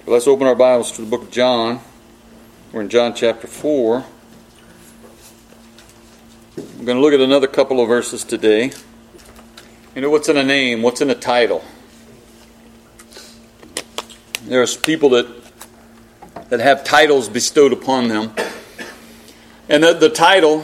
Let's open our Bibles to the book of John. We're in John chapter 4. I'm going to look at another couple of verses today. You know, what's in a name? What's in a title? There's people that have titles bestowed upon them. And the title,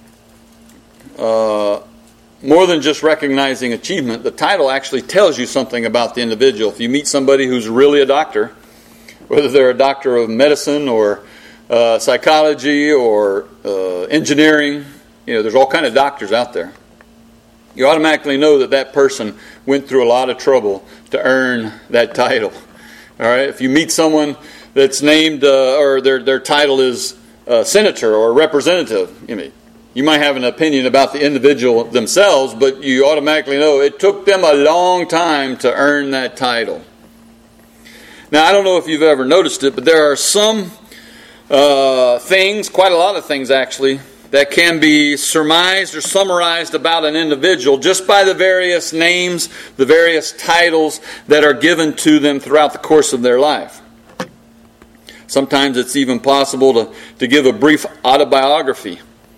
more than just recognizing achievement, the title actually tells you something about the individual. If you meet somebody who's really a doctor, whether they're a doctor of medicine or psychology or engineering, there's all kind of doctors out there. You automatically know that person went through a lot of trouble to earn that title. All right. If you meet someone that's named or their title is senator or representative, you might have an opinion about the individual themselves, but you automatically know it took them a long time to earn that title. Now, I don't know if you've ever noticed it, but there are some things, quite a lot of things actually, that can be surmised or summarized about an individual just by the various names, the various titles that are given to them throughout the course of their life. Sometimes it's even possible to give a brief autobiography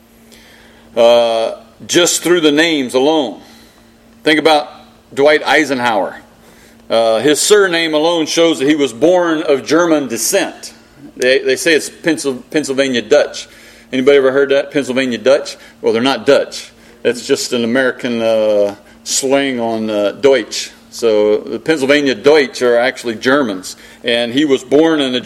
just through the names alone. Think about Dwight Eisenhower. His surname alone shows that he was born of German descent. They say it's Pennsylvania Dutch. Anybody ever heard that? Pennsylvania Dutch? Well, they're not Dutch. That's just an American slang on Deutsch. So the Pennsylvania Deutsch are actually Germans. And he was born in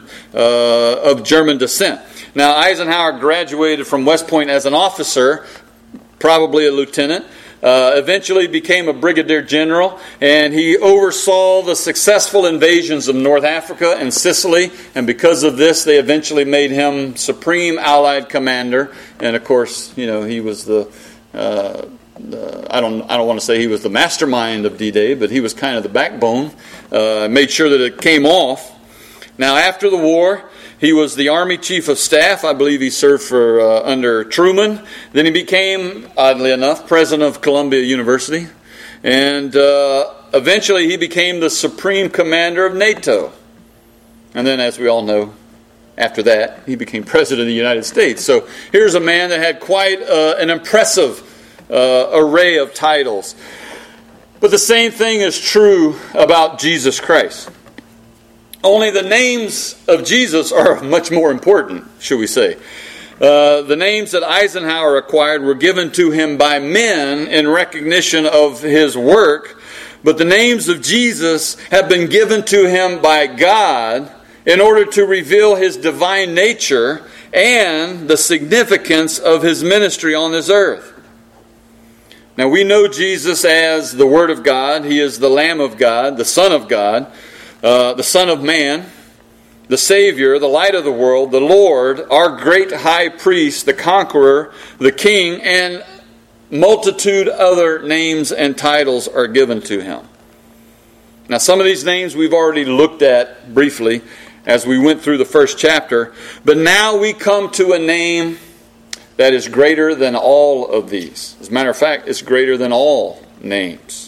of German descent. Now, Eisenhower graduated from West Point as an officer, probably a lieutenant. Eventually became a brigadier general, and he oversaw the successful invasions of North Africa and Sicily, and because of this they eventually made him supreme Allied commander. And of course, he was I don't want to say he was the mastermind of D-Day, but he was kind of the backbone, made sure that it came off. Now, after the war, he was the Army Chief of Staff. I believe he served for under Truman. Then he became, oddly enough, President of Columbia University. And eventually he became the Supreme Commander of NATO. And then, as we all know, after that, he became President of the United States. So here's a man that had quite an impressive array of titles. But the same thing is true about Jesus Christ. Only the names of Jesus are much more important, should we say. The names that Eisenhower acquired were given to him by men in recognition of his work, but the names of Jesus have been given to him by God in order to reveal his divine nature and the significance of his ministry on this earth. Now, we know Jesus as the Word of God. He is the Lamb of God, the Son of God, the Son of Man, the Savior, the Light of the world, the Lord, our great High Priest, the Conqueror, the King, and multitude other names and titles are given to him. Now, some of these names we've already looked at briefly as we went through the first chapter, but now we come to a name that is greater than all of these. As a matter of fact, it's greater than all names.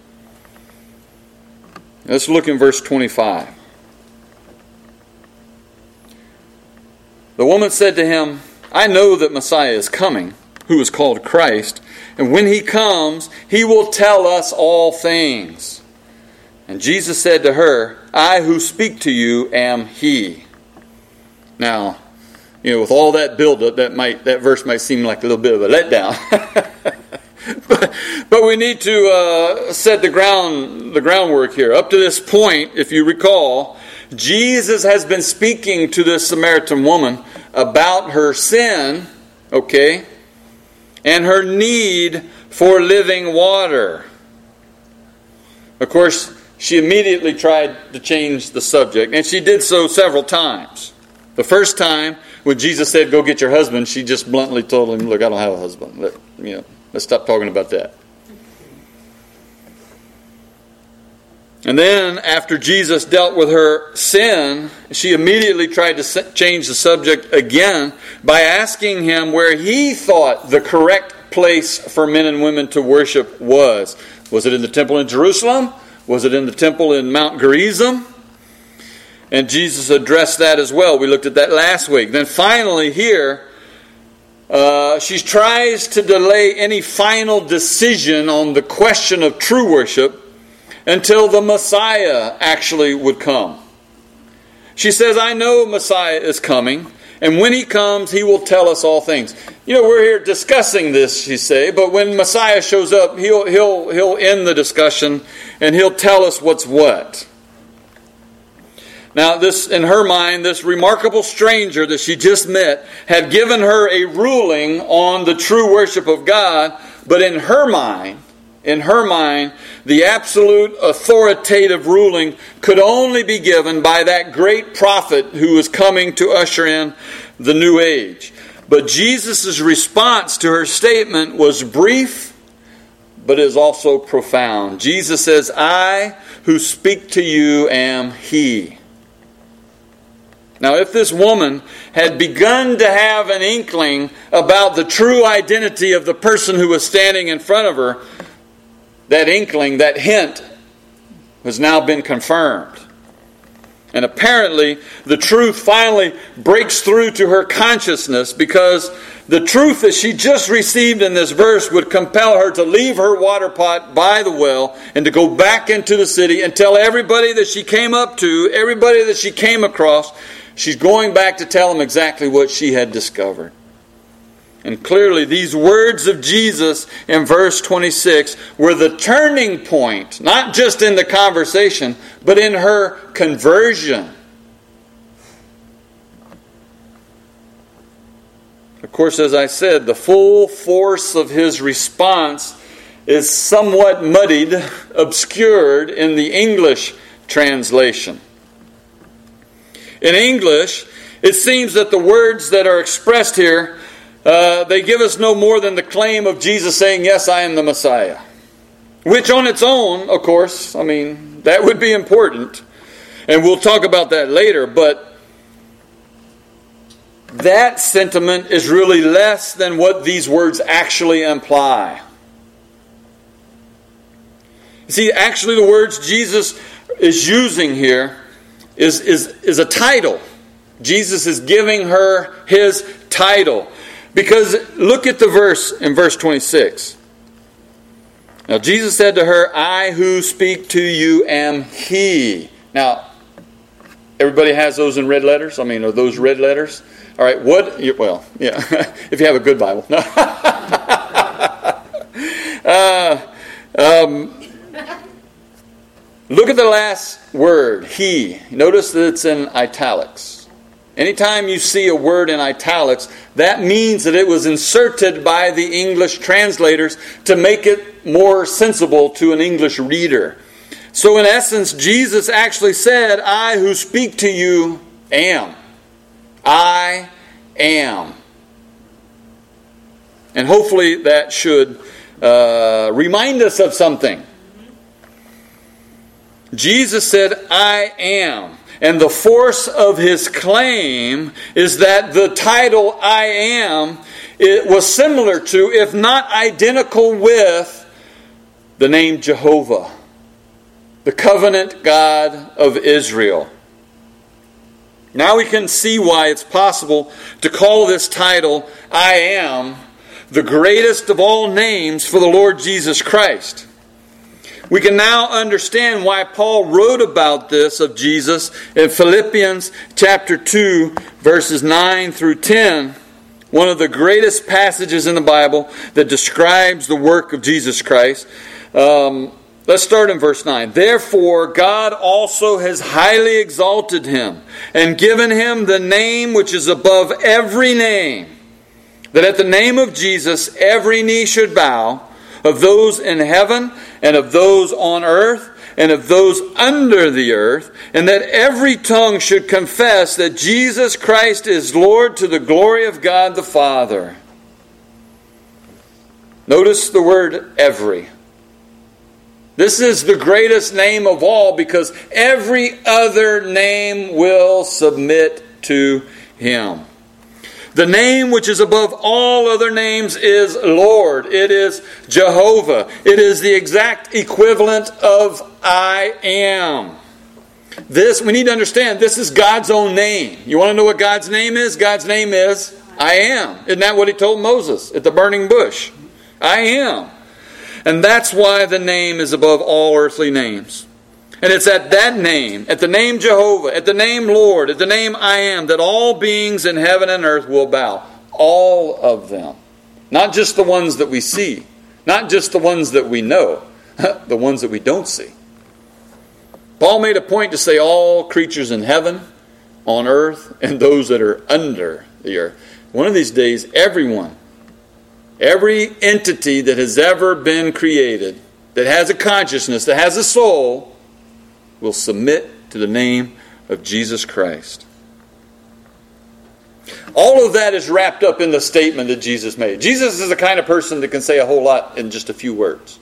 Let's look in verse 25. The woman said to him, I know that Messiah is coming, who is called Christ, and when he comes, he will tell us all things. And Jesus said to her, I who speak to you am he. Now, with all that buildup, that verse might seem like a little bit of a letdown. But we need to set the groundwork here. Up to this point, if you recall, Jesus has been speaking to this Samaritan woman about her sin, and her need for living water. Of course, she immediately tried to change the subject, and she did so several times. The first time, when Jesus said, go get your husband, she just bluntly told him, look, I don't have a husband. Let's stop talking about that. And then, after Jesus dealt with her sin, she immediately tried to change the subject again by asking him where he thought the correct place for men and women to worship was. Was it in the temple in Jerusalem? Was it in the temple in Mount Gerizim? And Jesus addressed that as well. We looked at that last week. Then finally here, she tries to delay any final decision on the question of true worship until the Messiah actually would come. She says, I know Messiah is coming, and when he comes, he will tell us all things. We're here discussing this, she say, but when Messiah shows up, he'll end the discussion, and he'll tell us what's what. Now, this, in her mind, this remarkable stranger that she just met had given her a ruling on the true worship of God, but in her mind, the absolute authoritative ruling could only be given by that great prophet who was coming to usher in the new age. But Jesus' response to her statement was brief, but is also profound. Jesus says, I who speak to you am He. Now, if this woman had begun to have an inkling about the true identity of the person who was standing in front of her, that inkling, that hint, has now been confirmed. And apparently, the truth finally breaks through to her consciousness, because the truth that she just received in this verse would compel her to leave her water pot by the well and to go back into the city and tell everybody that she came up to, everybody that she came across. She's going back to tell them exactly what she had discovered. And clearly, these words of Jesus in verse 26 were the turning point, not just in the conversation, but in her conversion. Of course, as I said, the full force of his response is somewhat muddied, obscured in the English translation. In English, it seems that the words that are expressed here, they give us no more than the claim of Jesus saying, yes, I am the Messiah. Which on its own, of course, that would be important. And we'll talk about that later. But that sentiment is really less than what these words actually imply. You see, actually the words Jesus is using here is a title. Jesus is giving her his title. Because look at the verse in verse 26. Now Jesus said to her, I who speak to you am He. Now, everybody has those in red letters? Are those red letters? All right, well, yeah, if you have a good Bible. Look at the last word, He. Notice that it's in italics. Anytime you see a word in italics, that means that it was inserted by the English translators to make it more sensible to an English reader. So in essence, Jesus actually said, I who speak to you am. I am. And hopefully that should remind us of something. Jesus said, I am. And the force of his claim is that the title I am, it was similar to, if not identical with, the name Jehovah, the covenant God of Israel. Now we can see why it's possible to call this title, I am, the greatest of all names for the Lord Jesus Christ. We can now understand why Paul wrote about this of Jesus in Philippians chapter 2, verses 9 through 10. One of the greatest passages in the Bible that describes the work of Jesus Christ. Let's start in verse 9. Therefore, God also has highly exalted him and given him the name which is above every name, that at the name of Jesus every knee should bow, of those in heaven and of those on earth and of those under the earth, and that every tongue should confess that Jesus Christ is Lord, to the glory of God the Father. Notice the word every. This is the greatest name of all, because every other name will submit to him. The name which is above all other names is Lord. It is Jehovah. It is the exact equivalent of I am. This, we need to understand, this is God's own name. You want to know what God's name is? God's name is I am. Isn't that what he told Moses at the burning bush? I am. And that's why the name is above all earthly names. And it's at that name, at the name Jehovah, at the name Lord, at the name I am, that all beings in heaven and earth will bow. All of them. Not just the ones that we see. Not just the ones that we know. The ones that we don't see. Paul made a point to say all creatures in heaven, on earth, and those that are under the earth. One of these days, everyone, every entity that has ever been created, that has a consciousness, that has a soul, will submit to the name of Jesus Christ. All of that is wrapped up in the statement that Jesus made. Jesus is the kind of person that can say a whole lot in just a few words.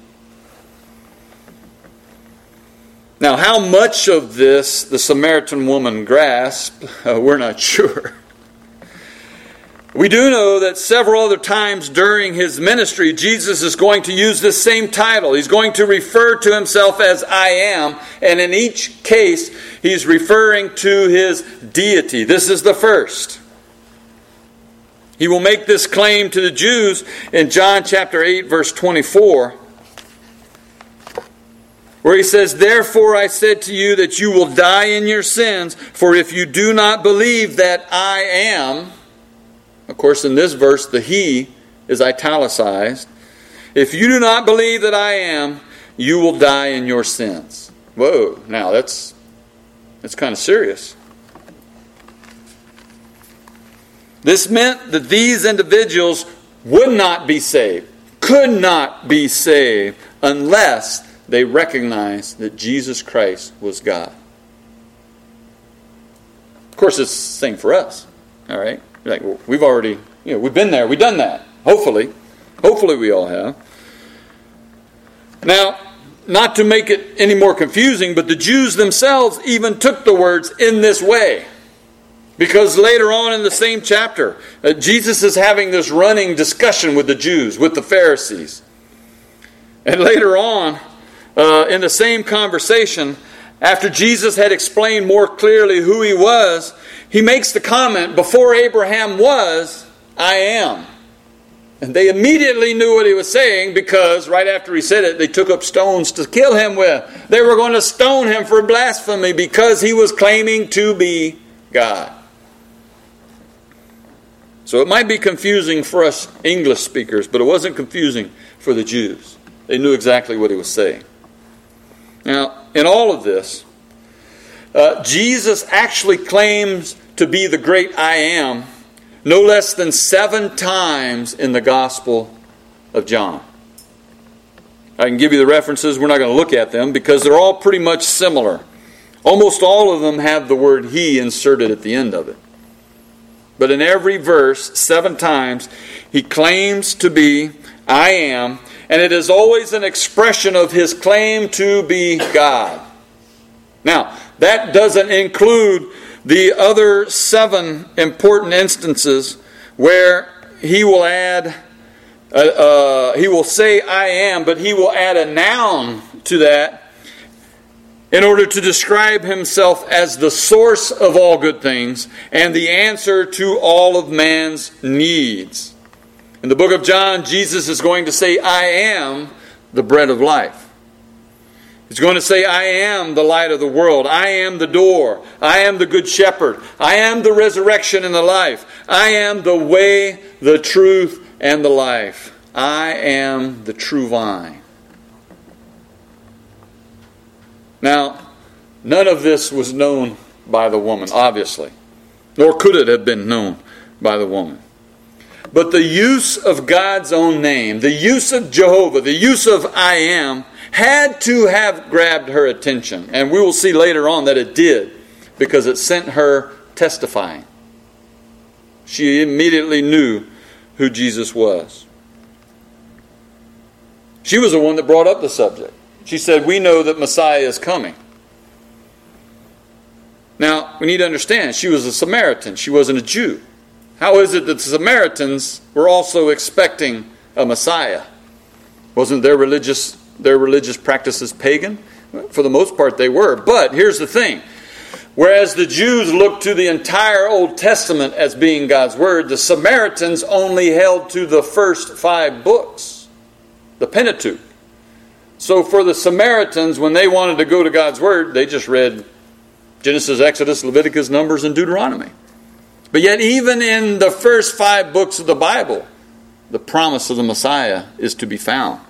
Now, how much of this the Samaritan woman grasped, we're not sure. We do know that several other times during his ministry, Jesus is going to use this same title. He's going to refer to himself as I am, and in each case, he's referring to his deity. This is the first. He will make this claim to the Jews in John chapter 8, verse 24, where he says, "Therefore I said to you that you will die in your sins, for if you do not believe that I am," of course, in this verse, the he is italicized. "If you do not believe that I am, you will die in your sins." Whoa, now that's kind of serious. This meant that these individuals would not be saved, could not be saved, unless they recognized that Jesus Christ was God. Of course, it's the same for us. All right? Like, well, we've already, we've been there, we've done that. Hopefully we all have. Now, not to make it any more confusing, but the Jews themselves even took the words in this way. Because later on in the same chapter, Jesus is having this running discussion with the Jews, with the Pharisees. And later on, in the same conversation, after Jesus had explained more clearly who he was, he makes the comment, "Before Abraham was, I am." And they immediately knew what he was saying, because right after he said it, they took up stones to kill him with. They were going to stone him for blasphemy because he was claiming to be God. So it might be confusing for us English speakers, but it wasn't confusing for the Jews. They knew exactly what he was saying. Now, in all of this, Jesus actually claims to be the great I am no less than 7 times in the Gospel of John. I can give you the references. We're not going to look at them because they're all pretty much similar. Almost all of them have the word he inserted at the end of it. But in every verse, 7 times, he claims to be I am, and it is always an expression of his claim to be God. Now, that doesn't include the other 7 important instances where he will add, he will say I am, but he will add a noun to that in order to describe himself as the source of all good things and the answer to all of man's needs. In the book of John, Jesus is going to say, I am the bread of life. He's going to say, I am the light of the world. I am the door. I am the good shepherd. I am the resurrection and the life. I am the way, the truth, and the life. I am the true vine. Now, none of this was known by the woman, obviously. Nor could it have been known by the woman. But the use of God's own name, the use of Jehovah, the use of I am, had to have grabbed her attention. And we will see later on that it did, because it sent her testifying. She immediately knew who Jesus was. She was the one that brought up the subject. She said, we know that Messiah is coming. Now, we need to understand, she was a Samaritan. She wasn't a Jew. How is it that the Samaritans were also expecting a Messiah? Wasn't their religious practices pagan? For the most part, they were. But here's the thing. Whereas the Jews looked to the entire Old Testament as being God's Word, the Samaritans only held to the first 5 books, the Pentateuch. So for the Samaritans, when they wanted to go to God's Word, they just read Genesis, Exodus, Leviticus, Numbers, and Deuteronomy. But yet even in the first 5 books of the Bible, the promise of the Messiah is to be found.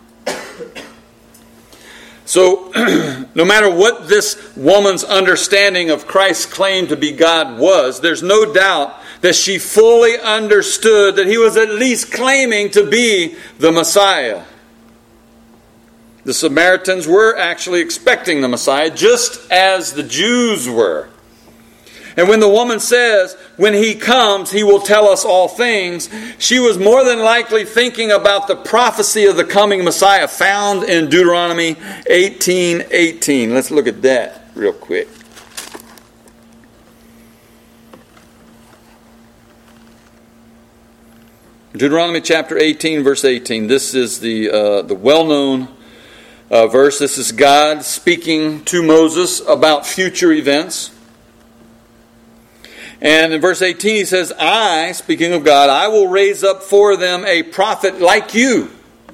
So, no matter what this woman's understanding of Christ's claim to be God was, there's no doubt that she fully understood that he was at least claiming to be the Messiah. The Samaritans were actually expecting the Messiah, just as the Jews were. And when the woman says, when he comes, he will tell us all things, she was more than likely thinking about the prophecy of the coming Messiah found in Deuteronomy 18:18. Let's look at that real quick. Deuteronomy chapter 18, verse 18. This is the well-known verse. This is God speaking to Moses about future events. And in verse 18 he says, I, speaking of God, I will raise up for them a prophet like you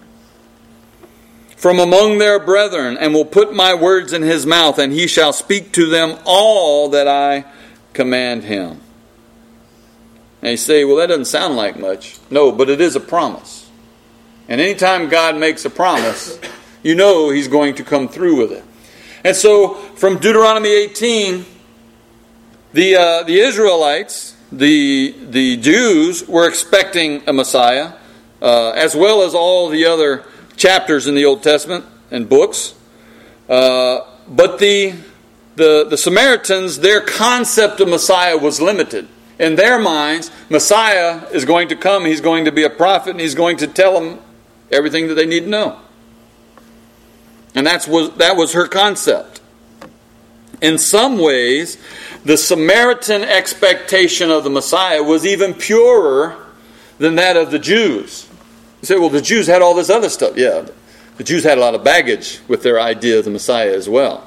from among their brethren, and will put my words in his mouth, and he shall speak to them all that I command him. And you say, well, that doesn't sound like much. No, but it is a promise. And anytime God makes a promise, you know he's going to come through with it. And so from Deuteronomy 18, the Israelites, the Jews, were expecting a Messiah, as well as all the other chapters in the Old Testament and books. But the Samaritans, their concept of Messiah was limited. In their minds, Messiah is going to come, he's going to be a prophet, and he's going to tell them everything that they need to know. And that was her concept. In some ways, the Samaritan expectation of the Messiah was even purer than that of the Jews. You say, well, the Jews had all this other stuff. Yeah, the Jews had a lot of baggage with their idea of the Messiah as well.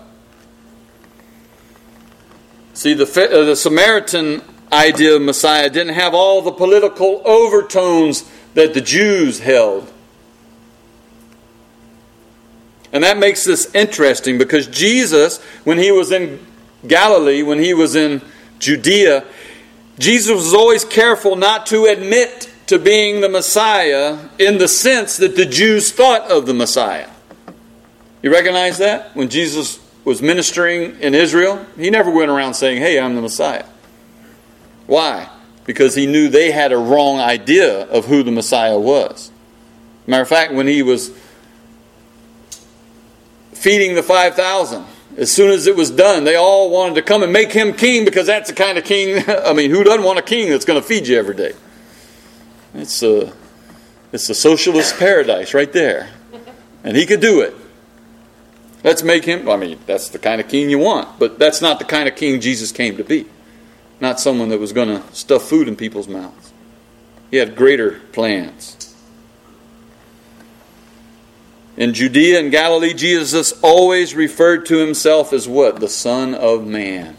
See, the Samaritan idea of Messiah didn't have all the political overtones that the Jews held. And that makes this interesting because Jesus, when he was in Galilee, when he was in Judea, Jesus was always careful not to admit to being the Messiah in the sense that the Jews thought of the Messiah. You recognize that? When Jesus was ministering in Israel, he never went around saying, hey, I'm the Messiah. Why? Because he knew they had a wrong idea of who the Messiah was. Matter of fact, when he was feeding the 5,000, as soon as it was done, they all wanted to come and make him king because that's the kind of king, I mean, who doesn't want a king that's going to feed you every day? It's a socialist paradise right there. And he could do it. Let's make him, I mean, that's the kind of king you want. But that's not the kind of king Jesus came to be. Not someone that was going to stuff food in people's mouths. He had greater plans. In Judea and Galilee, Jesus always referred to himself as what? The Son of Man.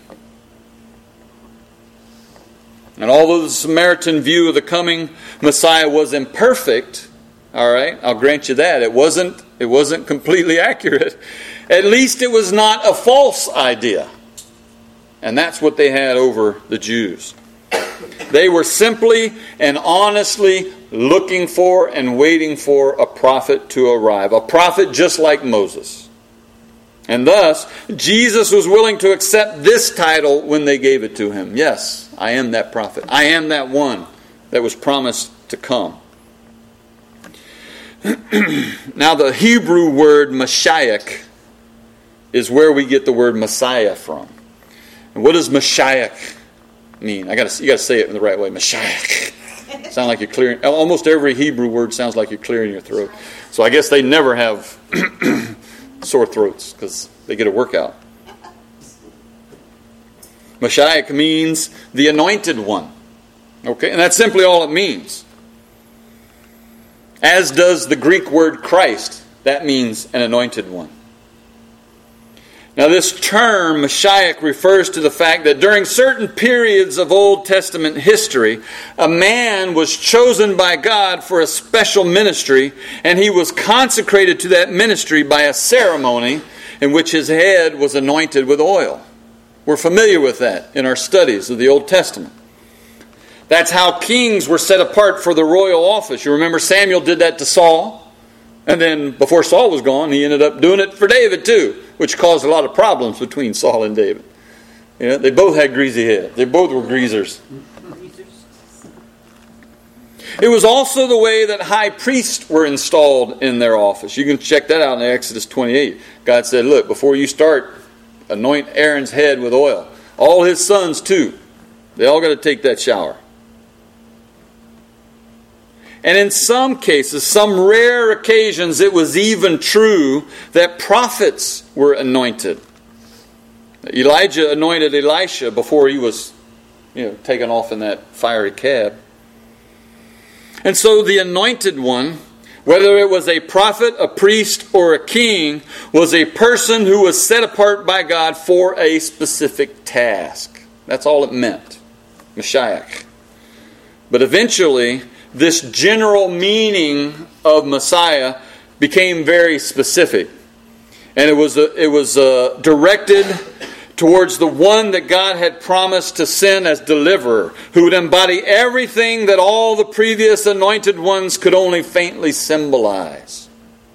And although the Samaritan view of the coming Messiah was imperfect, all right, I'll grant you that. It wasn't completely accurate. At least it was not a false idea. And that's what they had over the Jews. They were simply and honestly looking for and waiting for a prophet to arrive. A prophet just like Moses. And thus, Jesus was willing to accept this title when they gave it to him. Yes, I am that prophet. I am that one that was promised to come. Now, the Hebrew word Mashiach is where we get the word Messiah from. And what does Mashiach mean? You got to say it in the right way. Mashiach. Sound like you're clearing. Almost every Hebrew word sounds like you're clearing your throat. So I guess they never have sore throats because they get a workout. Mashiach means the anointed one. Okay, and that's simply all it means. As does the Greek word Christ. That means an anointed one. Now this term, Messiah, refers to the fact that during certain periods of Old Testament history, a man was chosen by God for a special ministry, and he was consecrated to that ministry by a ceremony in which his head was anointed with oil. We're familiar with that in our studies of the Old Testament. That's how kings were set apart for the royal office. You remember Samuel did that to Saul. And then before Saul was gone, he ended up doing it for David too, which caused a lot of problems between Saul and David. You know, they both had greasy heads. They both were greasers. It was also the way that high priests were installed in their office. You can check that out in Exodus 28. God said, look, before you start, anoint Aaron's head with oil. All his sons too. They all got to take that shower. And in some cases, some rare occasions, it was even true that prophets were anointed. Elijah anointed Elisha before he was, taken off in that fiery cab. And so the anointed one, whether it was a prophet, a priest, or a king, was a person who was set apart by God for a specific task. That's all it meant. Messiah. But eventually, this general meaning of Messiah became very specific. And it was directed towards the one that God had promised to send as deliverer, who would embody everything that all the previous anointed ones could only faintly symbolize.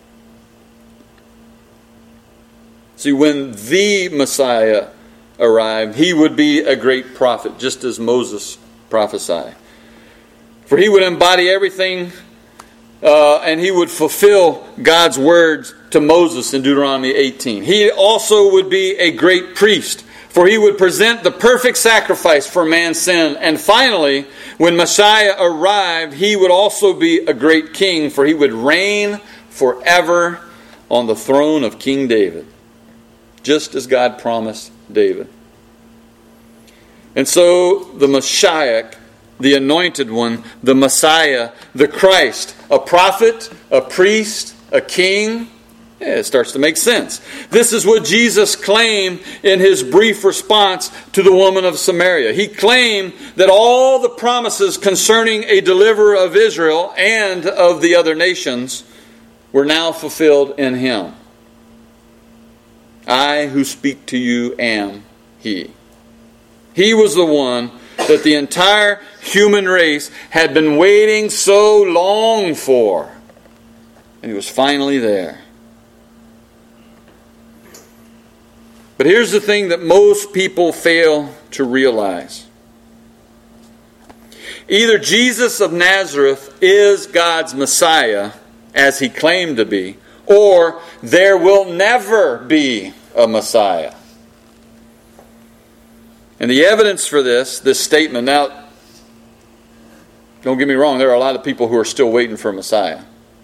See, when the Messiah arrived, he would be a great prophet, just as Moses prophesied. For he would embody everything and he would fulfill God's words to Moses in Deuteronomy 18. He also would be a great priest, for he would present the perfect sacrifice for man's sin. And finally, when Messiah arrived, he would also be a great king, for he would reign forever on the throne of King David, just as God promised David. And so the Messiah, the anointed one, the Messiah, the Christ, a prophet, a priest, a king, it starts to make sense. This is what Jesus claimed in his brief response to the woman of Samaria. He claimed that all the promises concerning a deliverer of Israel and of the other nations were now fulfilled in him. I who speak to you am he. He was the one that the entire human race had been waiting so long for. And he was finally there. But here's the thing that most people fail to realize. Either Jesus of Nazareth is God's Messiah, as he claimed to be, or there will never be a Messiah. And the evidence for this statement, now, don't get me wrong, there are a lot of people who are still waiting for a Messiah.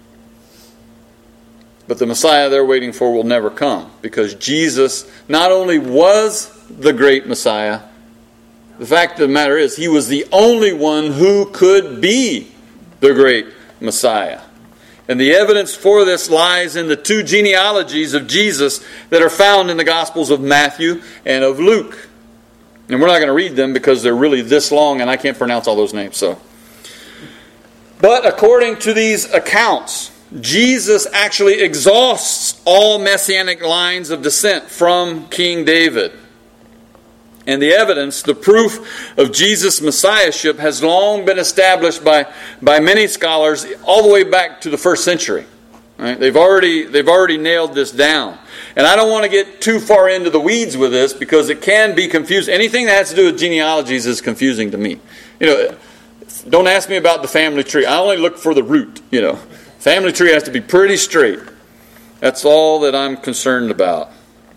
But the Messiah they're waiting for will never come, because Jesus not only was the great Messiah, the fact of the matter is he was the only one who could be the great Messiah. And the evidence for this lies in the two genealogies of Jesus that are found in the Gospels of Matthew and of Luke. And we're not going to read them because they're really this long and I can't pronounce all those names. But according to these accounts, Jesus actually exhausts all messianic lines of descent from King David. And the evidence, the proof of Jesus' messiahship has long been established by many scholars all the way back to the first century. Right? They've already nailed this down. And I don't want to get too far into the weeds with this because it can be confusing. Anything that has to do with genealogies is confusing to me. Don't ask me about the family tree. I only look for the root. Family tree has to be pretty straight. That's all that I'm concerned about.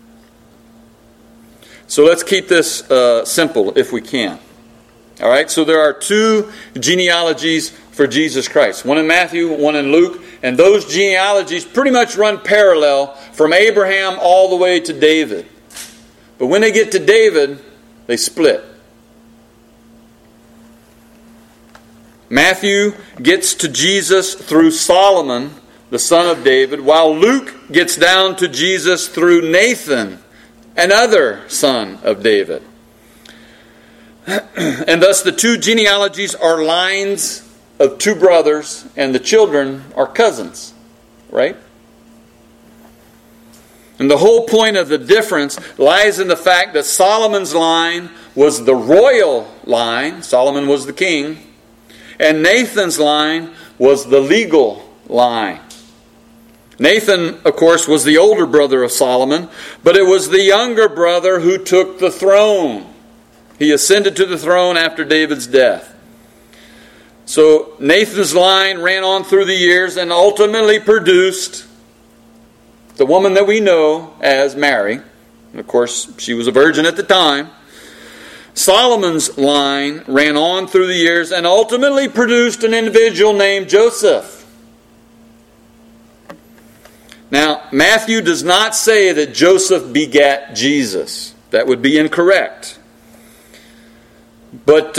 So let's keep this simple if we can. All right, so there are two genealogies for Jesus Christ. One in Matthew, one in Luke. And those genealogies pretty much run parallel from Abraham all the way to David. But when they get to David, they split. Matthew gets to Jesus through Solomon, the son of David, while Luke gets down to Jesus through Nathan, another son of David. And thus the two genealogies are lines of two brothers, and the children are cousins, right? And the whole point of the difference lies in the fact that Solomon's line was the royal line. Solomon was the king. And Nathan's line was the legal line. Nathan, of course, was the older brother of Solomon, but it was the younger brother who took the throne. He ascended to the throne after David's death. So Nathan's line ran on through the years and ultimately produced the woman that we know as Mary. And of course, she was a virgin at the time. Solomon's line ran on through the years and ultimately produced an individual named Joseph. Now, Matthew does not say that Joseph begat Jesus. That would be incorrect. But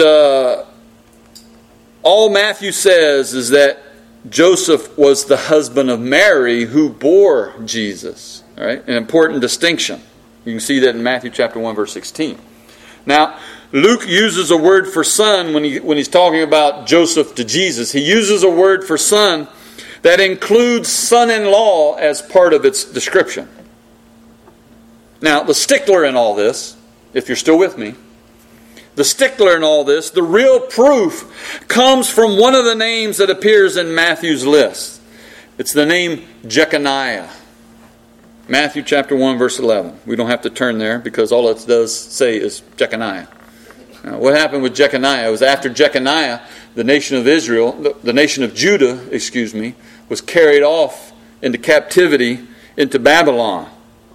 all Matthew says is that Joseph was the husband of Mary who bore Jesus. All right? An important distinction. You can see that in Matthew chapter 1, verse 16. Now, Luke uses a word for son when he's talking about Joseph to Jesus. He uses a word for son that includes son-in-law as part of its description. Now, the stickler in all this, if you're still with me, the stickler in all this, the real proof, comes from one of the names that appears in Matthew's list. It's the name Jeconiah. Matthew chapter 1, verse 11. We don't have to turn there because all it does say is Jeconiah. Now, what happened with Jeconiah? It was after Jeconiah, the nation of Israel, the nation of Judah, was carried off into captivity into Babylon.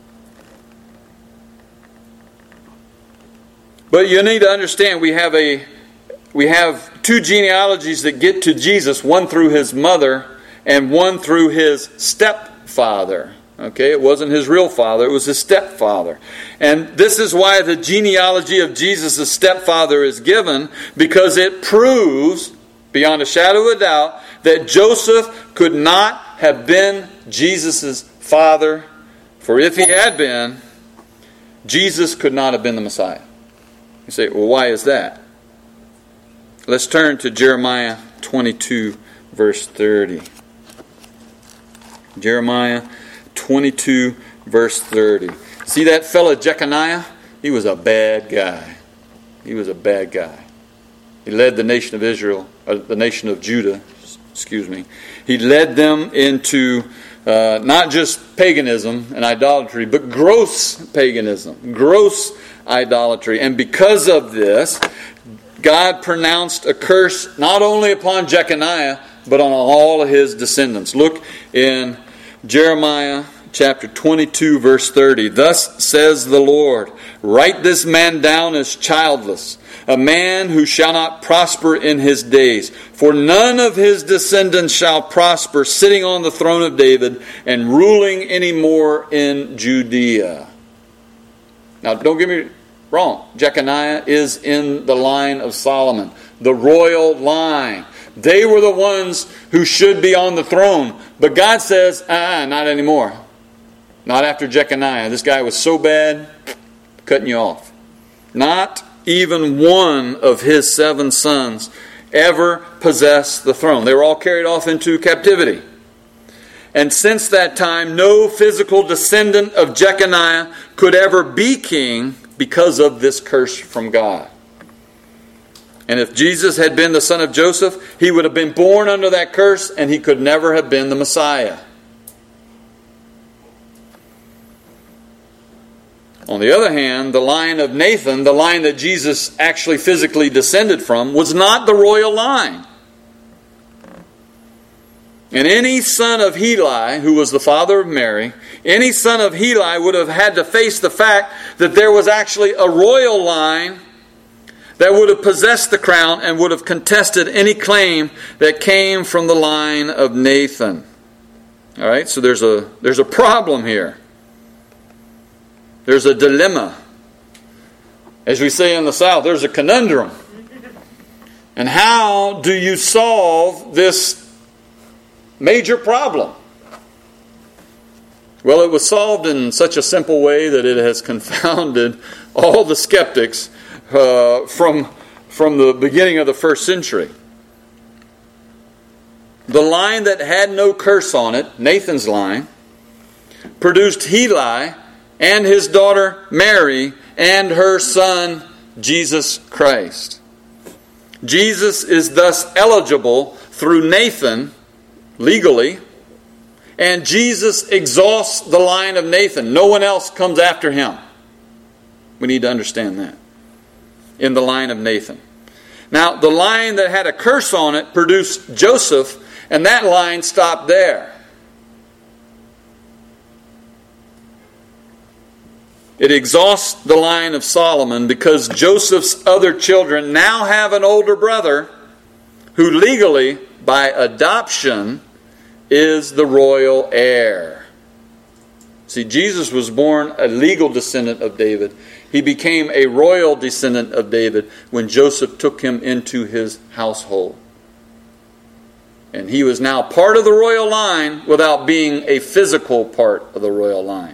But you need to understand we have two genealogies that get to Jesus, one through his mother and one through his stepfather. Okay, it wasn't his real father, it was his stepfather. And this is why the genealogy of Jesus' stepfather is given, because it proves, beyond a shadow of a doubt, that Joseph could not have been Jesus' father. For if he had been, Jesus could not have been the Messiah. You say, well, why is that? Let's turn to Jeremiah 22, verse 30. Jeremiah 22, verse 30. See that fella Jeconiah? He was a bad guy. He was a bad guy. He led the nation of Israel, the nation of Judah, He led them into not just paganism and idolatry, but gross paganism, gross idolatry. And because of this, God pronounced a curse not only upon Jeconiah, but on all of his descendants. Look in Jeremiah chapter 22, verse 30. Thus says the Lord, write this man down as childless, a man who shall not prosper in his days. For none of his descendants shall prosper, sitting on the throne of David and ruling any more in Judea. Now, don't get me wrong. Jeconiah is in the line of Solomon, the royal line. They were the ones who should be on the throne. But God says, not anymore. Not after Jeconiah. This guy was so bad, cutting you off. Not even one of his 7 sons ever possessed the throne. They were all carried off into captivity. And since that time, no physical descendant of Jeconiah could ever be king because of this curse from God. And if Jesus had been the son of Joseph, he would have been born under that curse, and he could never have been the Messiah. On the other hand, the line of Nathan, the line that Jesus actually physically descended from, was not the royal line. And any son of Heli, who was the father of Mary, any son of Heli would have had to face the fact that there was actually a royal line that would have possessed the crown and would have contested any claim that came from the line of Nathan. All right, so there's a problem here. There's a dilemma. As we say in the South, there's a conundrum. And how do you solve this major problem? Well, it was solved in such a simple way that it has confounded all the skeptics from the beginning of the first century. The line that had no curse on it, Nathan's line, produced Heli and his daughter Mary and her son Jesus Christ. Jesus is thus eligible through Nathan legally, and Jesus exhausts the line of Nathan. No one else comes after him. We need to understand that. In the line of Nathan. Now, the line that had a curse on it produced Joseph, and that line stopped there. It exhausts the line of Solomon because Joseph's other children now have an older brother who legally, by adoption, is the royal heir. See, Jesus was born a legal descendant of David. He became a royal descendant of David when Joseph took him into his household. And he was now part of the royal line without being a physical part of the royal line.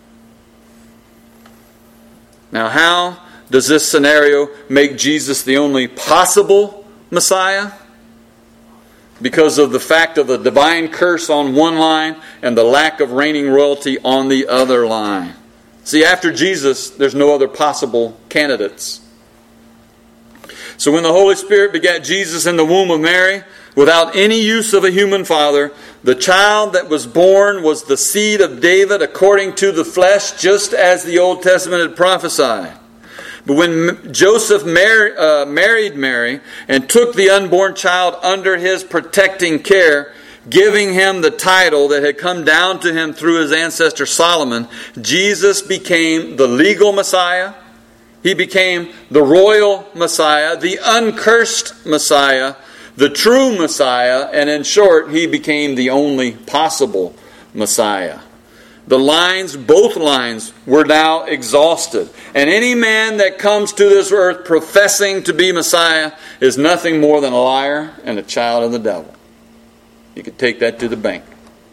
Now, how does this scenario make Jesus the only possible Messiah? Because of the fact of the divine curse on one line and the lack of reigning royalty on the other line. See, after Jesus, there's no other possible candidates. So when the Holy Spirit begat Jesus in the womb of Mary, without any use of a human father, the child that was born was the seed of David according to the flesh, just as the Old Testament had prophesied. But when Joseph married Mary and took the unborn child under his protecting care, giving him the title that had come down to him through his ancestor Solomon, Jesus became the legal Messiah. He became the royal Messiah, the uncursed Messiah, the true Messiah, and in short, he became the only possible Messiah. The lines, both lines, were now exhausted. And any man that comes to this earth professing to be Messiah is nothing more than a liar and a child of the devil. You could take that to the bank.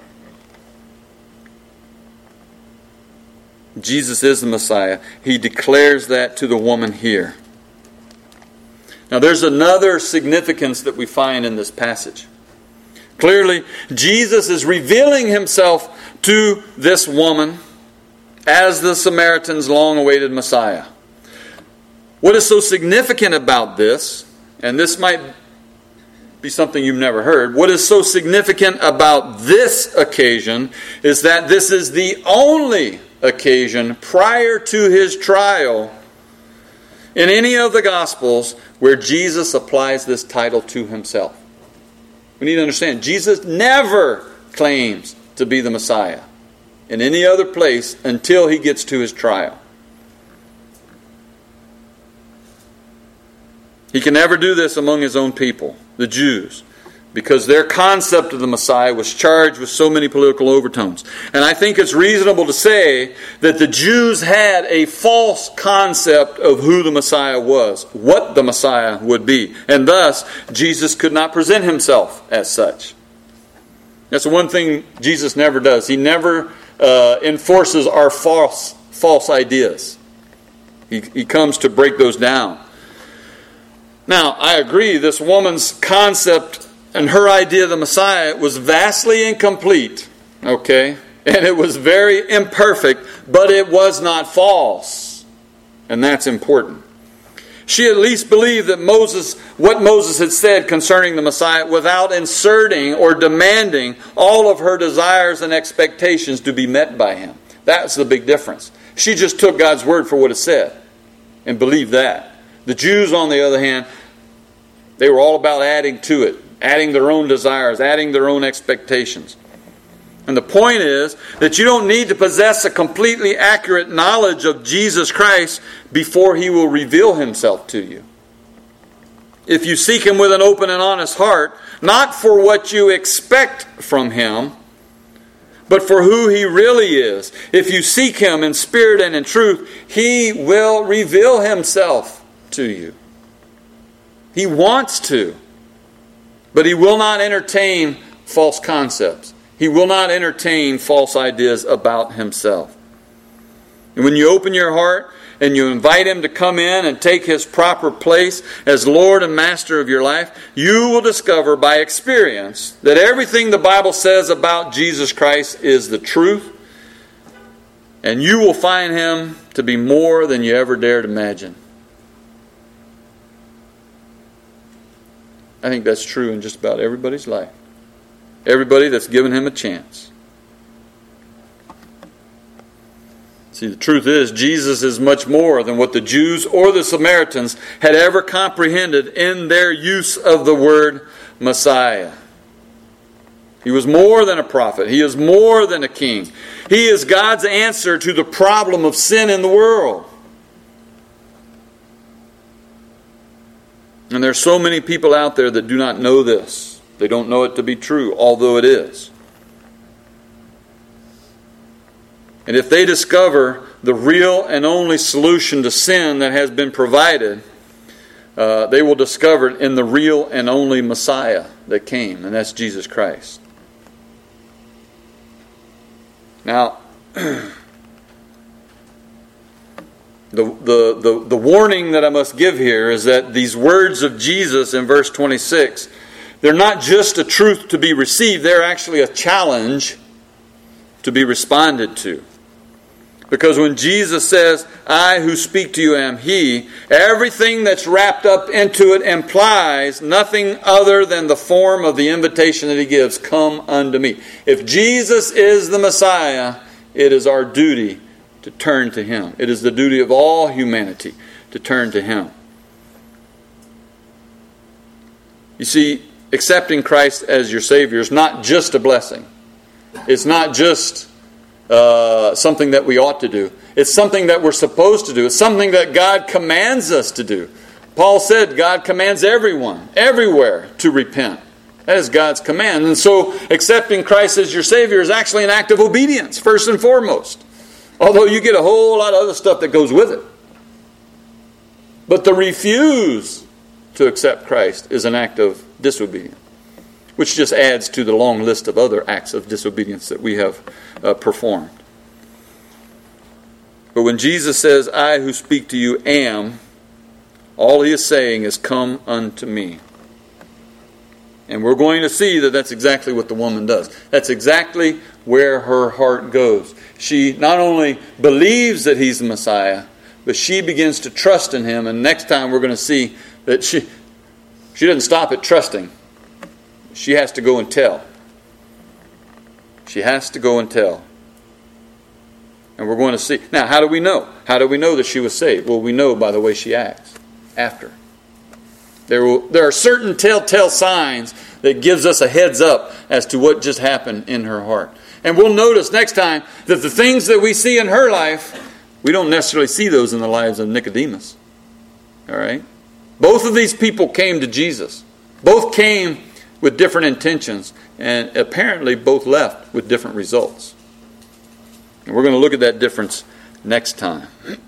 Jesus is the Messiah. He declares that to the woman here. Now there's another significance that we find in this passage. Clearly, Jesus is revealing himself to this woman as the Samaritan's long-awaited Messiah. What is so significant about this, and this might be something you've never heard, what is so significant about this occasion is that this is the only occasion prior to his trial in any of the Gospels where Jesus applies this title to himself. We need to understand, Jesus never claims to be the Messiah in any other place until he gets to his trial. He can never do this among his own people, the Jews, because their concept of the Messiah was charged with so many political overtones. And I think it's reasonable to say that the Jews had a false concept of who the Messiah was, what the Messiah would be. And thus, Jesus could not present himself as such. That's the one thing Jesus never does. He never enforces our false ideas. He comes to break those down. Now, I agree, this woman's concept and her idea of the Messiah was vastly incomplete, okay? And it was very imperfect, but it was not false. And that's important. She at least believed that what Moses had said concerning the Messiah without inserting or demanding all of her desires and expectations to be met by him. That's the big difference. She just took God's word for what it said and believed that. The Jews, on the other hand, they were all about adding to it, adding their own desires, adding their own expectations. And the point is that you don't need to possess a completely accurate knowledge of Jesus Christ before he will reveal himself to you. If you seek him with an open and honest heart, not for what you expect from him, but for who he really is. If you seek him in spirit and in truth, he will reveal himself to you. He wants to, but he will not entertain false concepts. He will not entertain false ideas about himself. And when you open your heart and you invite him to come in and take his proper place as Lord and Master of your life, you will discover by experience that everything the Bible says about Jesus Christ is the truth, and you will find him to be more than you ever dared imagine. I think that's true in just about everybody's life. Everybody that's given him a chance. See, the truth is, Jesus is much more than what the Jews or the Samaritans had ever comprehended in their use of the word Messiah. He was more than a prophet. He is more than a king. He is God's answer to the problem of sin in the world. And there are so many people out there that do not know this. They don't know it to be true, although it is. And if they discover the real and only solution to sin that has been provided, they will discover it in the real and only Messiah that came, and that's Jesus Christ. Now, the warning that I must give here is that these words of Jesus in verse 26, they're not just a truth to be received, they're actually a challenge to be responded to. Because when Jesus says, I who speak to you am He, everything that's wrapped up into it implies nothing other than the form of the invitation that He gives, come unto me. If Jesus is the Messiah, it is our duty to turn to Him. It is the duty of all humanity to turn to Him. You see, accepting Christ as your Savior is not just a blessing. It's not just something that we ought to do. It's something that we're supposed to do. It's something that God commands us to do. Paul said God commands everyone, everywhere, to repent. That is God's command. And so accepting Christ as your Savior is actually an act of obedience, first and foremost. Although you get a whole lot of other stuff that goes with it. But to refuse to accept Christ is an act of disobedience, which just adds to the long list of other acts of disobedience that we have performed. But when Jesus says, I who speak to you am, all He is saying is, come unto me. And we're going to see that that's exactly what the woman does. That's exactly where her heart goes. She not only believes that He's the Messiah, but she begins to trust in Him. And next time we're going to see that she doesn't stop at trusting. She has to go and tell. She has to go and tell. And we're going to see. Now, how do we know? How do we know that she was saved? Well, we know by the way she acts after. There are certain telltale signs that gives us a heads up as to what just happened in her heart. And we'll notice next time that the things that we see in her life, we don't necessarily see those in the lives of Nicodemus. All right? Both of these people came to Jesus. Both came with different intentions, and apparently both left with different results. And we're going to look at that difference next time.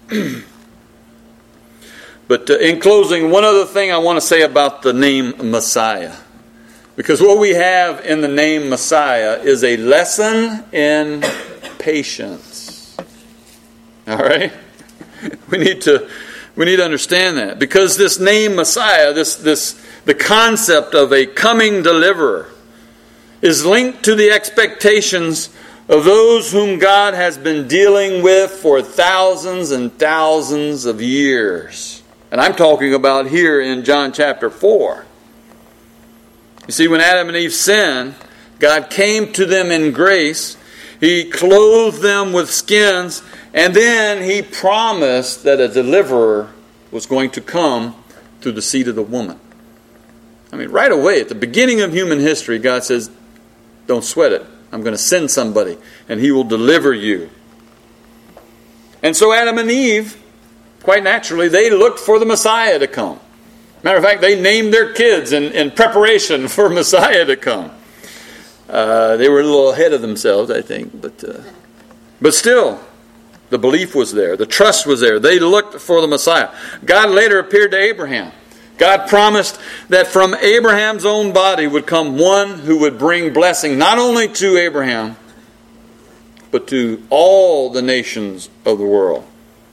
But in closing, one other thing I want to say about the name Messiah. Because what we have in the name Messiah is a lesson in patience. All right? We need to understand that. Because this name Messiah, the concept of a coming deliverer, is linked to the expectations of those whom God has been dealing with for thousands and thousands of years. And I'm talking about here in John chapter 4. You see, when Adam and Eve sinned, God came to them in grace. He clothed them with skins, and then He promised that a deliverer was going to come through the seed of the woman. I mean, right away, at the beginning of human history, God says, don't sweat it. I'm going to send somebody, and He will deliver you. And so Adam and Eve, quite naturally, they looked for the Messiah to come. Matter of fact, they named their kids in preparation for Messiah to come. They were a little ahead of themselves, I think. But still, the belief was there. The trust was there. They looked for the Messiah. God later appeared to Abraham. God promised that from Abraham's own body would come one who would bring blessing not only to Abraham, but to all the nations of the world.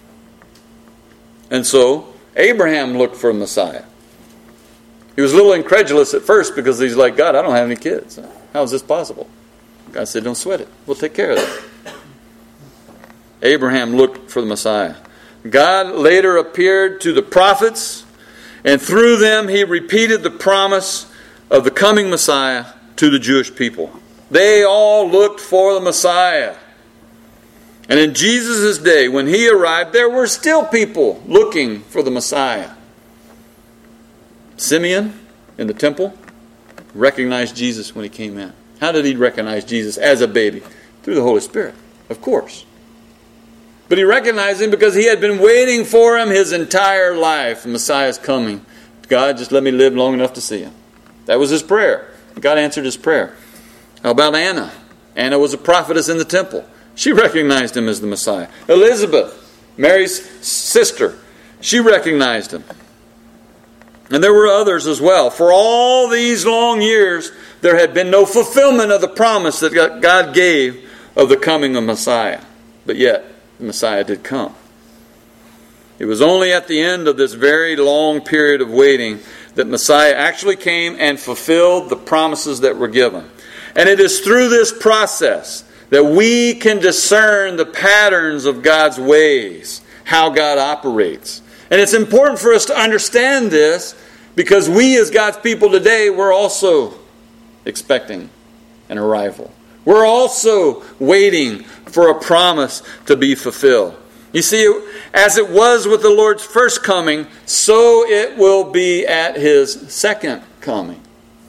And so, Abraham looked for a Messiah. He was a little incredulous at first because he's like, God, I don't have any kids. How is this possible? God said, don't sweat it. We'll take care of that. Abraham looked for the Messiah. God later appeared to the prophets, and through them he repeated the promise of the coming Messiah to the Jewish people. They all looked for the Messiah. And in Jesus' day, when he arrived, there were still people looking for the Messiah. Simeon in the temple recognized Jesus when he came in. How did he recognize Jesus as a baby? Through the Holy Spirit, of course. But he recognized him because he had been waiting for him his entire life. The Messiah is coming. God, just let me live long enough to see him. That was his prayer. God answered his prayer. How about Anna? Anna was a prophetess in the temple. She recognized him as the Messiah. Elizabeth, Mary's sister, she recognized him. And there were others as well. For all these long years, there had been no fulfillment of the promise that God gave of the coming of Messiah. But yet, the Messiah did come. It was only at the end of this very long period of waiting that Messiah actually came and fulfilled the promises that were given. And it is through this process that we can discern the patterns of God's ways, how God operates. And it's important for us to understand this because we as God's people today, we're also expecting an arrival. We're also waiting for a promise to be fulfilled. You see, as it was with the Lord's first coming, so it will be at His second coming.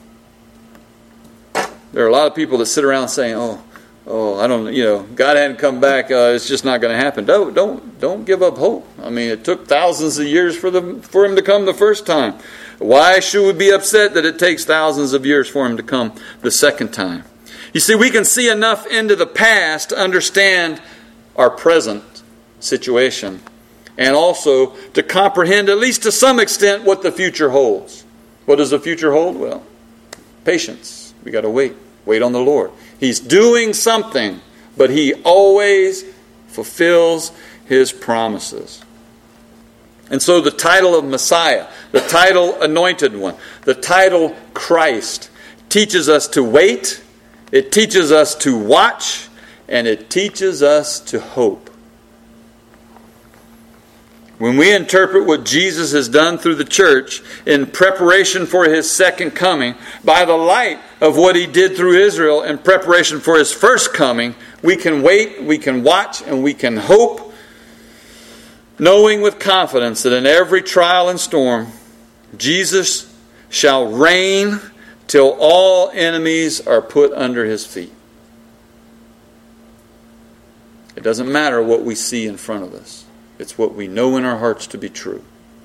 There are a lot of people that sit around saying, I don't, God hadn't come back, it's just not going to happen. Don't give up hope. I mean, it took thousands of years for Him to come the first time. Why should we be upset that it takes thousands of years for Him to come the second time? You see, we can see enough into the past to understand our present situation and also to comprehend, at least to some extent, what the future holds. What does the future hold? Well, patience. We got to wait. Wait on the Lord. He's doing something, but He always fulfills His promises. And so the title of Messiah, the title Anointed One, the title Christ, teaches us to wait, it teaches us to watch, and it teaches us to hope. When we interpret what Jesus has done through the church in preparation for His second coming, by the light of what He did through Israel in preparation for His first coming, we can wait, we can watch, and we can hope, knowing with confidence that in every trial and storm, Jesus shall reign till all enemies are put under His feet. It doesn't matter what we see in front of us. It's what we know in our hearts to be true.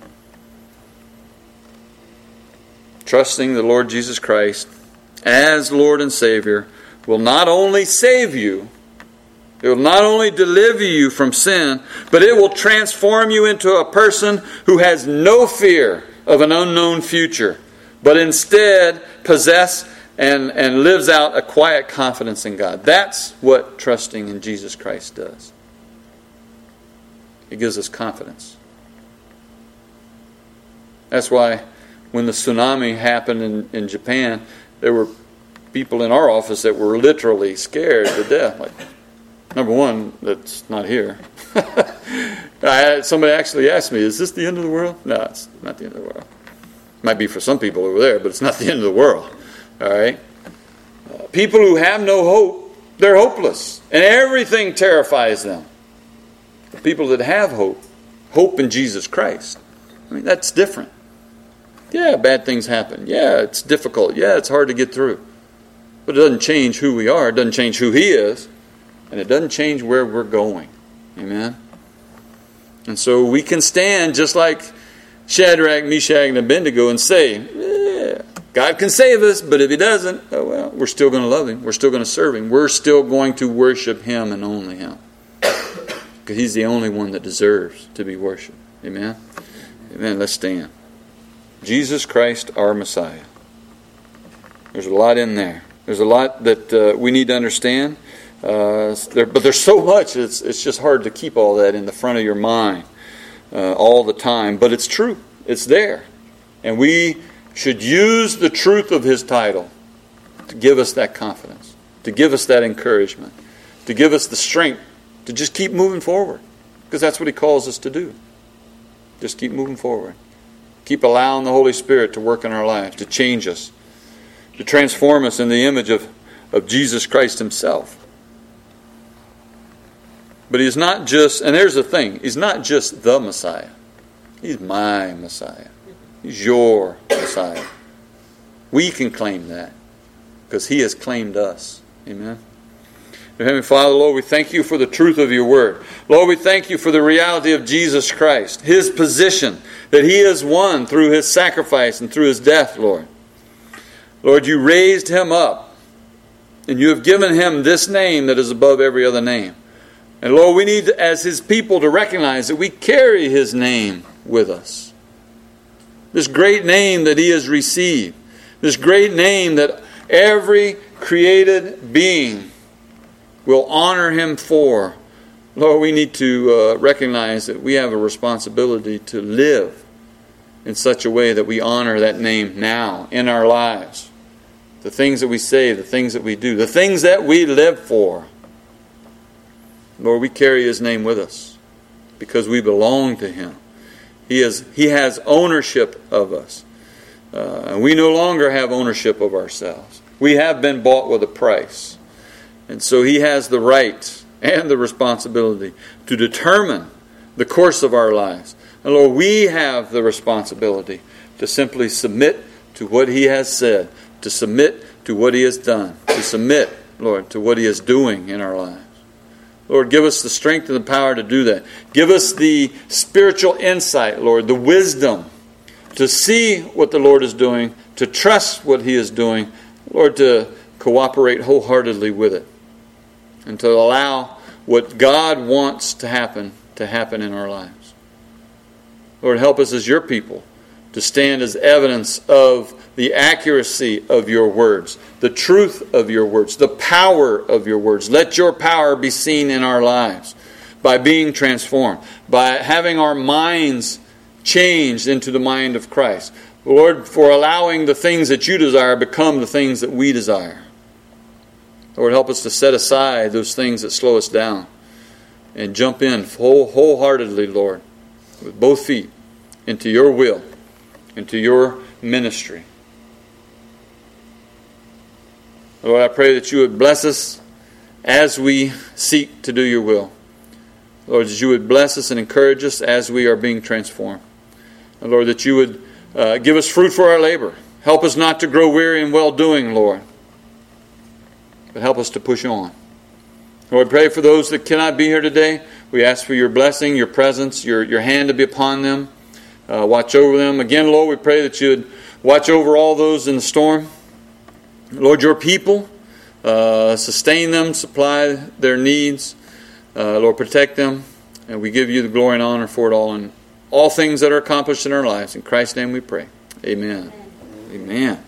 Trusting the Lord Jesus Christ as Lord and Savior will not only save you, it will not only deliver you from sin, but it will transform you into a person who has no fear of an unknown future, but instead possess and lives out a quiet confidence in God. That's what trusting in Jesus Christ does. It gives us confidence. That's why when the tsunami happened in Japan, there were people in our office that were literally scared to death. Like, number one, that's not here. Somebody actually asked me, is this the end of the world? No, it's not the end of the world. It might be for some people over there, but it's not the end of the world. All right? People who have no hope, they're hopeless. And everything terrifies them. The people that have hope in Jesus Christ, I mean, that's different. Yeah, bad things happen. Yeah, it's difficult. Yeah, it's hard to get through. But it doesn't change who we are. It doesn't change who He is. And it doesn't change where we're going. Amen? And so we can stand just like Shadrach, Meshach, and Abednego and say, yeah, God can save us, but if He doesn't, oh well, we're still going to love Him. We're still going to serve Him. We're still going to worship Him and only Him. Because He's the only one that deserves to be worshipped. Amen? Amen. Let's stand. Jesus Christ, our Messiah. There's a lot in there. There's a lot that we need to understand. But there's so much, it's just hard to keep all that in the front of your mind all the time. But it's true. It's there. And we should use the truth of His title to give us that confidence, to give us that encouragement, to give us the strength to just keep moving forward. Because that's what He calls us to do. Just keep moving forward. Keep allowing the Holy Spirit to work in our lives, to change us, to transform us in the image of Jesus Christ Himself. But He's not just, and there's the thing, He's not just the Messiah. He's my Messiah. He's your Messiah. We can claim that because He has claimed us. Amen. Heavenly Father, Lord, we thank You for the truth of Your Word. Lord, we thank You for the reality of Jesus Christ, His position, that He has won through His sacrifice and through His death, Lord. Lord, You raised Him up, and You have given Him this name that is above every other name. And Lord, we need, as His people, to recognize that we carry His name with us. This great name that He has received. This great name that every created being will honor Him for. Lord, we need to recognize that we have a responsibility to live in such a way that we honor that name now in our lives. The things that we say, the things that we do, the things that we live for. Lord, we carry His name with us because we belong to Him. He has ownership of us. And we no longer have ownership of ourselves. We have been bought with a price. And so He has the right and the responsibility to determine the course of our lives. And Lord, we have the responsibility to simply submit to what He has said, to submit to what He has done, to submit, Lord, to what He is doing in our lives. Lord, give us the strength and the power to do that. Give us the spiritual insight, Lord, the wisdom to see what the Lord is doing, to trust what He is doing, Lord, to cooperate wholeheartedly with it, and to allow what God wants to happen in our lives. Lord, help us as Your people to stand as evidence of the accuracy of Your words, the truth of Your words, the power of Your words. Let Your power be seen in our lives by being transformed, by having our minds changed into the mind of Christ. Lord, for allowing the things that You desire become the things that we desire. Lord, help us to set aside those things that slow us down and jump in wholeheartedly, Lord, with both feet into Your will, into Your ministry. Lord, I pray that You would bless us as we seek to do Your will. Lord, that You would bless us and encourage us as we are being transformed. And Lord, that You would give us fruit for our labor. Help us not to grow weary in well-doing, Lord, but help us to push on. Lord, pray for those that cannot be here today. We ask for Your blessing, Your presence, Your hand to be upon them. Watch over them. Again, Lord, we pray that You would watch over all those in the storm. Lord, Your people, sustain them, supply their needs. Lord, protect them. And we give You the glory and honor for it all and all things that are accomplished in our lives. In Christ's name we pray. Amen. Amen.